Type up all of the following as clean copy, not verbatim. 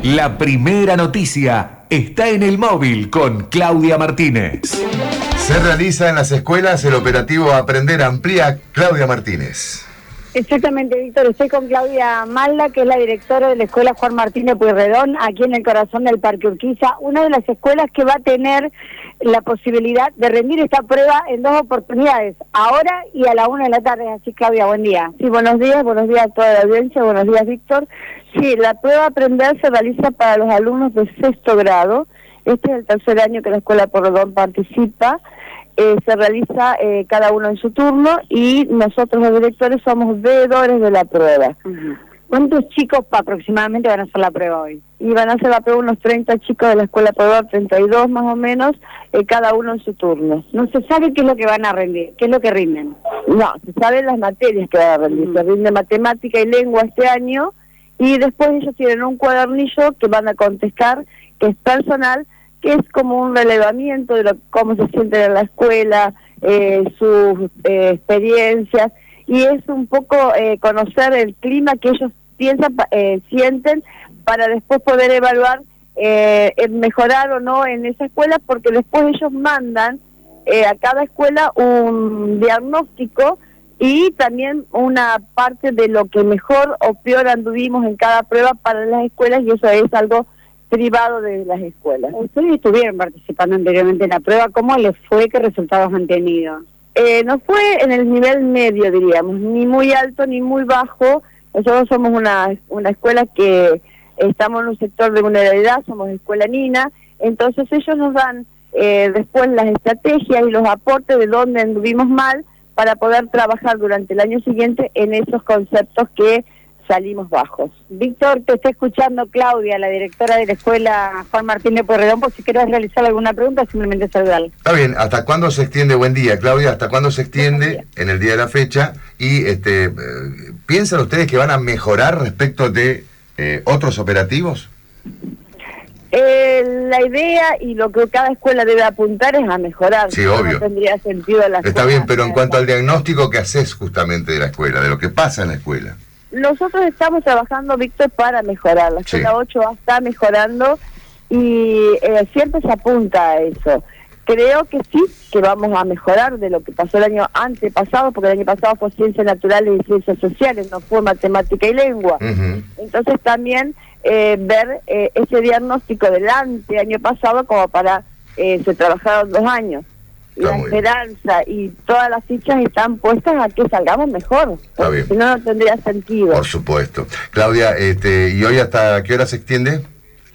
La primera noticia está en el móvil con Claudia Martínez. Se realiza en las escuelas el operativo Aprender Amplía. Claudia Martínez. Exactamente, Víctor. Estoy con Claudia Malda, que es la directora de la escuela Juan Martínez Pueyrredón, aquí en el corazón del Parque Urquiza, una de las escuelas que va a tener la posibilidad de rendir esta prueba en 2 oportunidades, ahora y a la 1 de la tarde. Así, Claudia, buen día. Sí, buenos días a toda la audiencia, buenos días, Víctor. Sí, la prueba Aprender se realiza para los alumnos de 6º grado. Este es el tercer año que la escuela Pueyrredón participa. Se realiza cada uno en su turno y nosotros los directores somos veedores de la prueba. ¿Cuántos chicos aproximadamente van a hacer la prueba hoy? Y van a hacer la prueba unos 30 chicos de la escuela Pueyrredón, 32 más o menos, cada uno en su turno. ¿No se sabe qué es lo que van a rendir? ¿Qué es lo que rinden? No, se saben las materias que van a rendir. Se rinde matemática y lengua este año y después ellos tienen un cuadernillo que van a contestar, que es personal, que es como un relevamiento de cómo se sienten en la escuela, sus experiencias, y es un poco conocer el clima que ellos sienten para después poder evaluar mejorar o no en esa escuela, porque después ellos mandan a cada escuela un diagnóstico y también una parte de lo que mejor o peor anduvimos en cada prueba para las escuelas, y eso es algo privado de las escuelas. Ustedes estuvieron participando anteriormente en la prueba, ¿cómo les fue? ¿Qué resultados han tenido? No fue en el nivel medio, diríamos, ni muy alto ni muy bajo. Nosotros somos una escuela que estamos en un sector de vulnerabilidad, somos escuela NINA, entonces ellos nos dan después las estrategias y los aportes de dónde anduvimos mal para poder trabajar durante el año siguiente en esos conceptos que salimos bajos. Víctor, te está escuchando Claudia, la directora de la escuela Juan Martínez Pueyrredón, por si quieres realizar alguna pregunta, simplemente saludarla. Está bien, ¿hasta cuándo se extiende? Buen día, Claudia, ¿hasta cuándo se extiende en el día de la fecha? Y ¿piensan ustedes que van a mejorar respecto de otros operativos? La idea y lo que cada escuela debe apuntar es a mejorar. Sí, obvio. No tendría sentido la escuela. Está bien, pero en cuanto al diagnóstico que haces justamente de la escuela, de lo que pasa en la escuela. Nosotros estamos trabajando, Víctor, para mejorar. La escuela 8 está mejorando y siempre se apunta a eso. Creo que sí, que vamos a mejorar de lo que pasó el año antepasado, porque el año pasado fue ciencias naturales y ciencias sociales, no fue matemática y lengua. Entonces también ver ese diagnóstico del año pasado como para se trabajaron 2 años. La esperanza y todas las fichas están puestas a que salgamos mejor, porque si no, no tendría sentido. Por supuesto. Claudia, ¿y hoy hasta qué hora se extiende?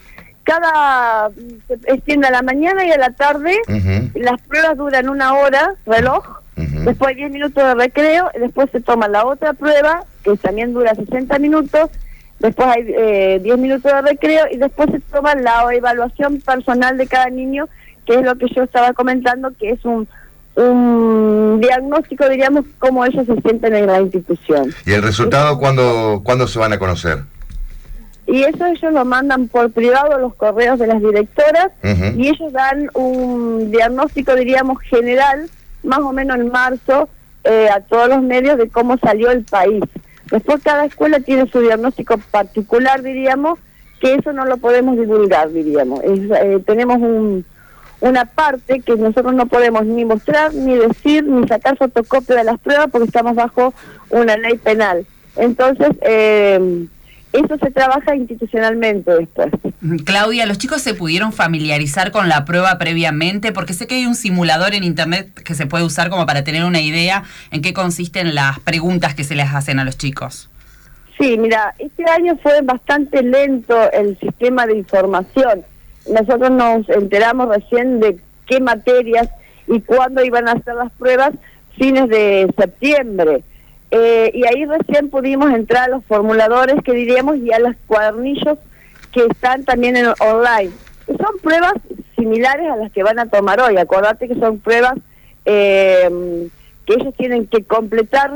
Se extiende a la mañana y a la tarde. Las pruebas duran 1 hora, reloj, después 10 minutos de recreo, y después se toma la otra prueba, que también dura 60 minutos, después hay 10 minutos de recreo, y después se toma la evaluación personal de cada niño, que es lo que yo estaba comentando, que es un diagnóstico, diríamos, cómo ellos se sienten en la institución. ¿Y el resultado cuándo se van a conocer? Y eso ellos lo mandan por privado a los correos de las directoras, y ellos dan un diagnóstico, diríamos, general, más o menos en marzo, a todos los medios de cómo salió el país. Después cada escuela tiene su diagnóstico particular, diríamos, que eso no lo podemos divulgar, diríamos. Tenemos una parte que nosotros no podemos ni mostrar, ni decir, ni sacar fotocopia de las pruebas porque estamos bajo una ley penal. Entonces, eso se trabaja institucionalmente después. Claudia, ¿los chicos se pudieron familiarizar con la prueba previamente? Porque sé que hay un simulador en internet que se puede usar como para tener una idea en qué consisten las preguntas que se les hacen a los chicos. Sí, mira, este año fue bastante lento el sistema de información. Nosotros nos enteramos recién de qué materias y cuándo iban a hacer las pruebas, fines de septiembre. Y ahí recién pudimos entrar a los formuladores, que diríamos, y a los cuadernillos que están también en online. Son pruebas similares a las que van a tomar hoy. Acordate que son pruebas que ellos tienen que completar,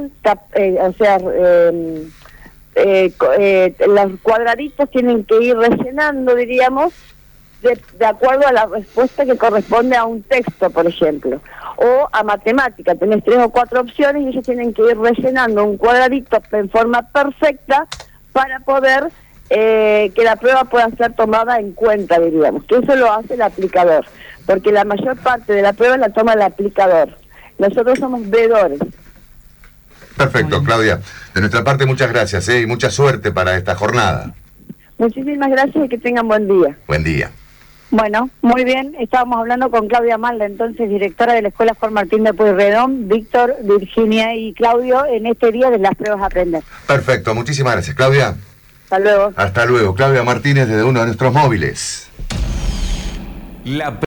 los cuadraditos tienen que ir rellenando, diríamos, de acuerdo a la respuesta que corresponde a un texto, por ejemplo, o a matemática. Tenés 3 o 4 opciones y ellos tienen que ir rellenando un cuadradito en forma perfecta para poder que la prueba pueda ser tomada en cuenta, diríamos, que eso lo hace el aplicador, porque la mayor parte de la prueba la toma el aplicador. Nosotros somos veedores. Perfecto, Claudia. De nuestra parte, muchas gracias y mucha suerte para esta jornada. Muchísimas gracias y que tengan buen día. Buen día. Bueno, muy bien, estábamos hablando con Claudia Malda, entonces directora de la Escuela Juan Martín de Pueyrredón, Víctor, Virginia y Claudio, en este día de las pruebas a aprender. Perfecto, muchísimas gracias, Claudia. Hasta luego. Hasta luego, Claudia Martínez desde uno de nuestros móviles. La